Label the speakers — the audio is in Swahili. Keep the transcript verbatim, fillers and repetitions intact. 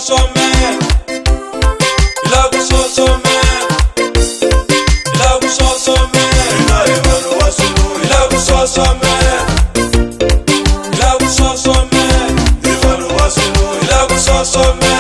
Speaker 1: kusosome, ila kusosome, ila kusosome, ila ibano wasulu, ila kusosome, ila kusosome, ibano wasulu, ila kusosome.